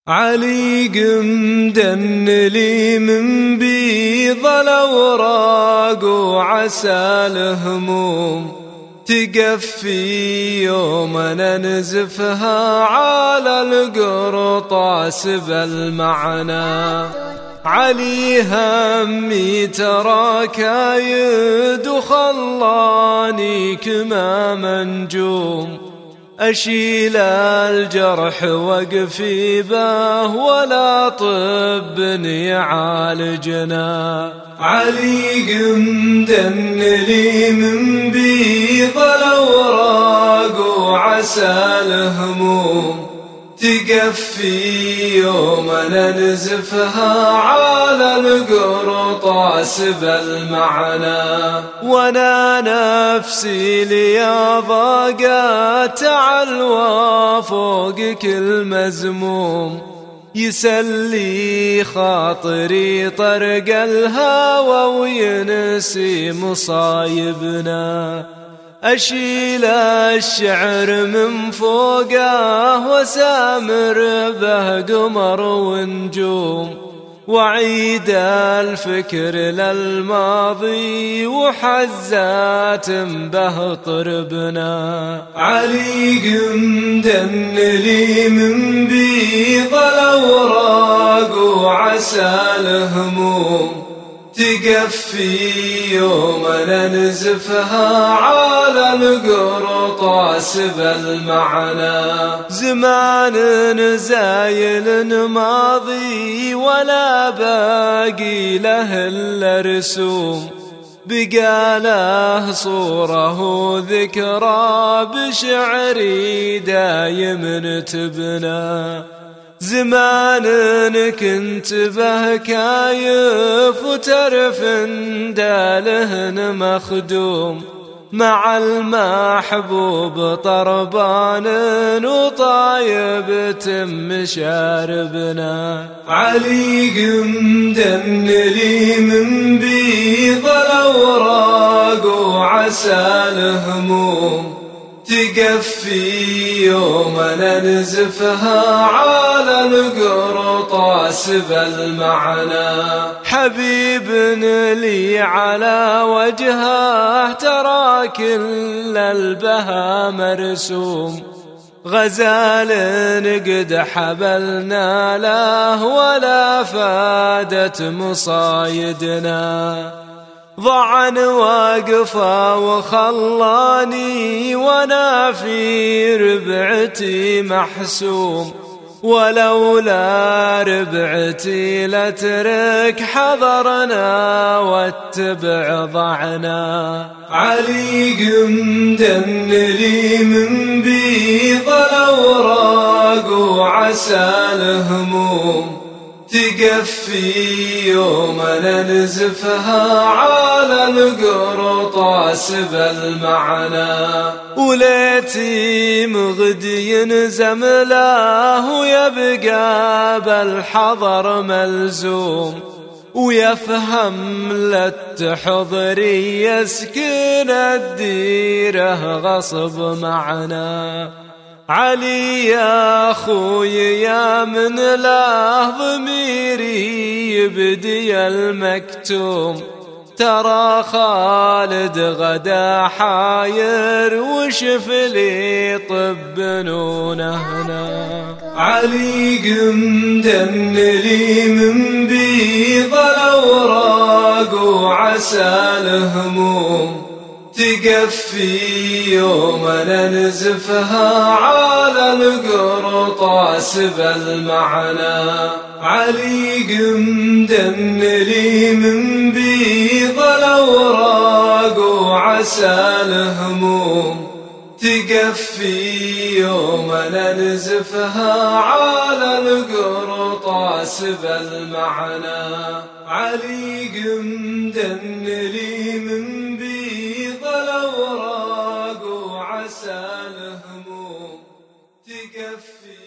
علي قمدن لي من بيض الأوراق وعسى الهموم تقفي يوم ننزفها على القرطاس بالمعنى. علي همي ترى كايد وخلاني كما منجوم أشيل الجرح وقفي به ولا طب يعالجنا. علي قمدن لي من بيض الأوراق وعسى الهموم تقفي يوم ننزفها على القرطاس بالمعنى. وانا نفسي لي ضاقت علوى فوق كل مزموم يسلي خاطري طرق الهوى وينسي مصايبنا. أشيل الشعر من فوقه وسامر به قمر ونجوم وعيد الفكر للماضي وحزات به طربنا. علي قمدن لي من بيض الأوراق وعسى الهموم تقفي يوم ننزفها على القرطاس بالمعنى. زمان زايل ماضي ولا باقي له إلا رسوم بقى له صوره وذكرى بشعري دايم تبنى. زمان كنت به كايف وترف دالهن مخدوم مع المحبوب طربان وطايب تم شاربنا. علي قمدن لي من بيض الأوراق وعسى الهموم تقفي يوم ننزفها على القرطاس بالمعنى. حبيب لي على وجهه ترى كل البها مرسوم غزال قد حبلنا له ولا فادت مصايدنا. ضعن واقفة وخلاني وانا في ربعتي محسوم ولولا ربعتي لترك حضرنا واتبع ضعنا. علي قمدن لي من بيض الأوراق وعسى الهموم تقفي يوم ننزفها على القرطاس بالمعنى. وليتي مغدي زملاه ويبقى بالحضر ملزوم ويفهم للتحضري يسكن الديره غصب معنا. علي يا خوي يا من له ضميري يبدي المكتوم ترى خالد غدا حاير وشف لي طب نونهنا. علي قمدن لي من بيض الأوراق وعسى الهموم تقفي يوم ننزفها على القرطاس بالمعنى. علي قمدن لي من بيض الأوراق وعسى الهموم تقفي يوم ننزفها على القرطاس بالمعنى. علي قمدن لي من بيض الأوراق وعسى الهموم تقفي